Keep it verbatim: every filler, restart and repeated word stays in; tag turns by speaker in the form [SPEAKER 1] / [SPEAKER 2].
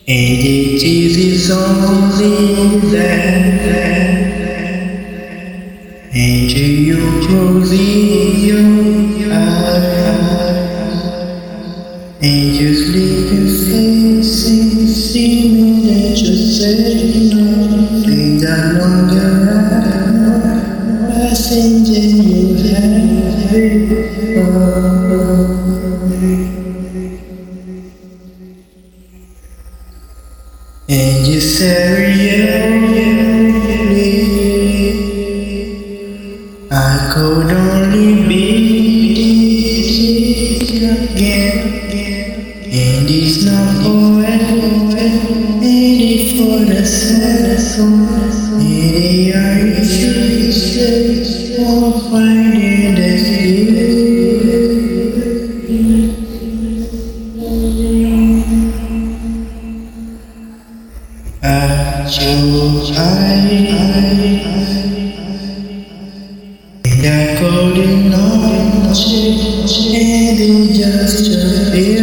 [SPEAKER 1] And it is only that into you closing your eyes and just leaving faces seeming that you're saying nothing that longer passing in your head. Oh. And you say, I could only be this again. And it's not forever, and it's for the sad. And I should say, won't find it as at your eyes, and I couldn't know, and it just appeared.